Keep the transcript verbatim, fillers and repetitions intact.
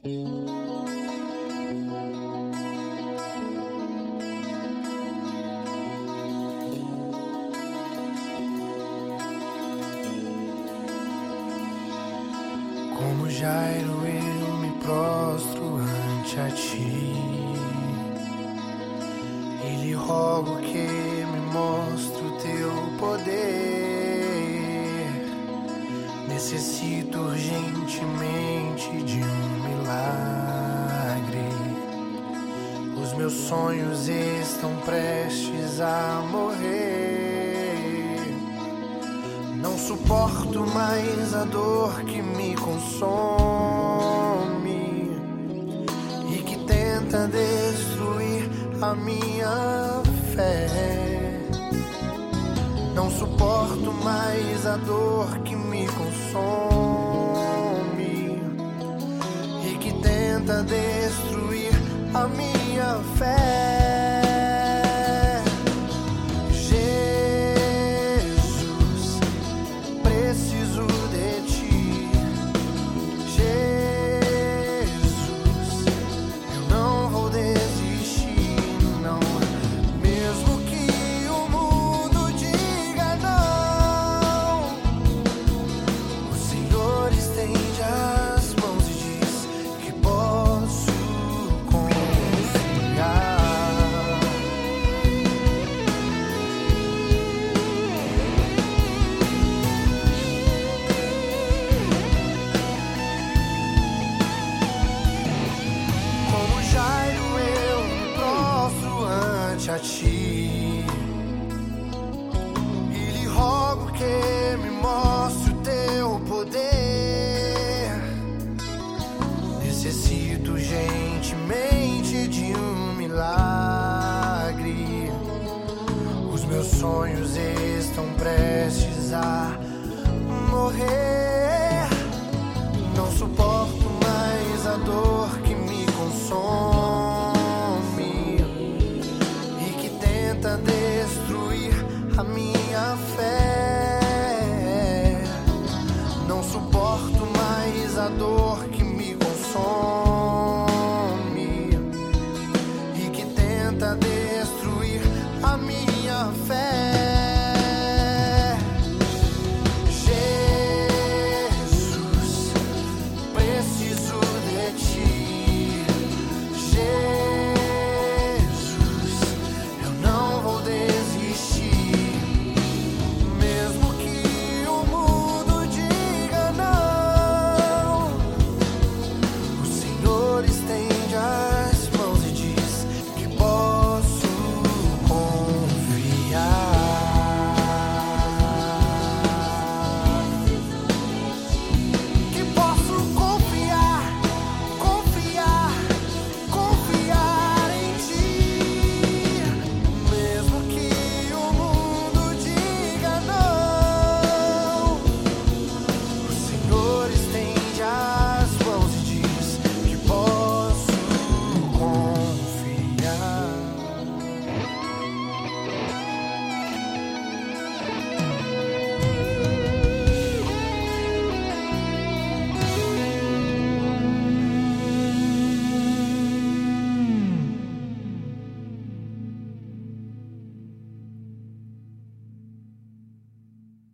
Como Jairo eu me prostro ante a ti, e lhe rogo que me mostre o teu poder. Necessito urgentemente de um milagre. Os meus sonhos estão prestes a morrer. Não suporto mais a dor que me consome e que tenta destruir a minha fé. Não suporto mais a dor que me consome e que tenta destruir a minha fé. A ti, e lhe rogo que me mostre o teu poder. Necessito urgentemente de um milagre. Os meus sonhos estão prestes a morrer. Não suporto mais a dor que me consome, destruir a minha fé. Não suporto mais a dor que me consome